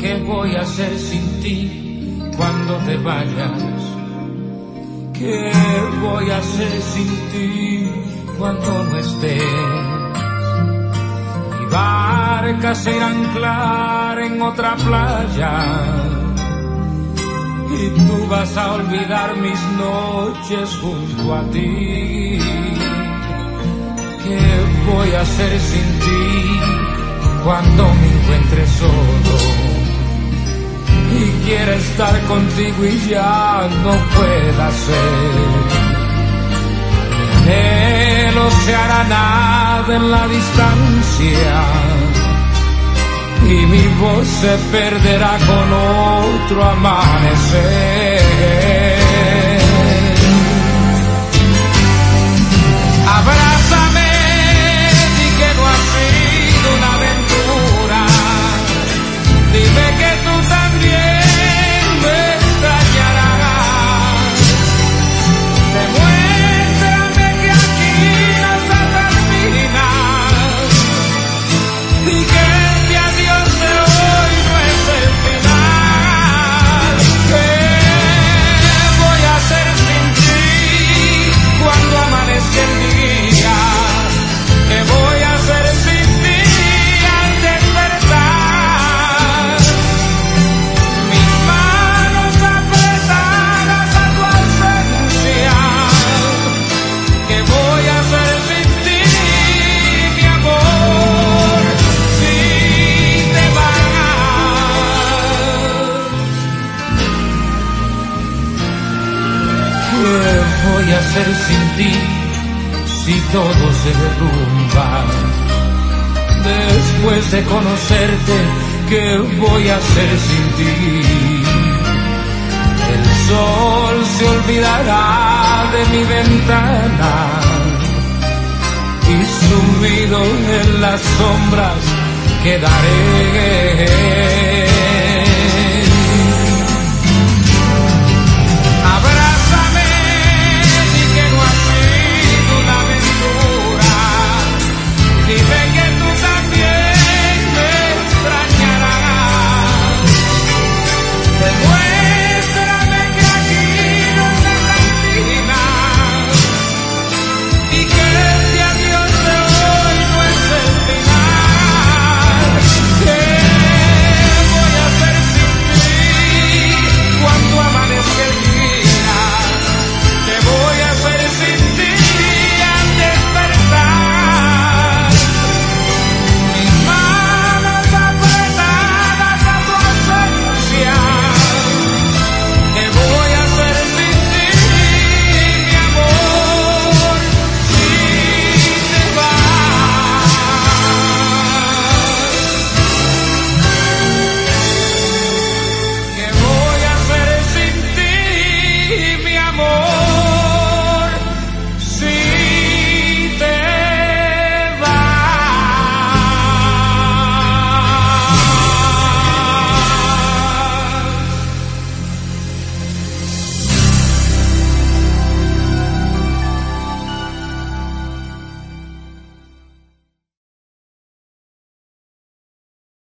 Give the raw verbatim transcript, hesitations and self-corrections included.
¿Qué voy a hacer sin ti cuando te vayas? ¿Qué voy a hacer sin ti cuando no estés? Mi barca se irá a anclar en otra playa y tú vas a olvidar mis noches junto a ti. ¿Qué voy a hacer sin ti cuando me encuentre solo y quiera estar contigo y ya no pueda ser? Mi anhelo se hará nada en la distancia y mi voz se perderá con otro amanecer. Abrázame, di que no ha sido una aventura, dime que tú también me extrañarás. Demuéstrame que aquí no se termina y que este adiós de hoy no es el final. ¿Qué voy a hacer sin ti cuando amanezca el día? ¿Qué voy a hacer sin ti al despertar? Mis manos apretadas a tu ausencia. ¿Qué voy a hacer sin ti, mi amor, si te vas? ¿Qué voy a hacer sin ti si todo se derrumba? Después de conocerte, ¿qué voy a hacer sin ti? El sol se olvidará de mi ventana y sumido en las sombras quedaré.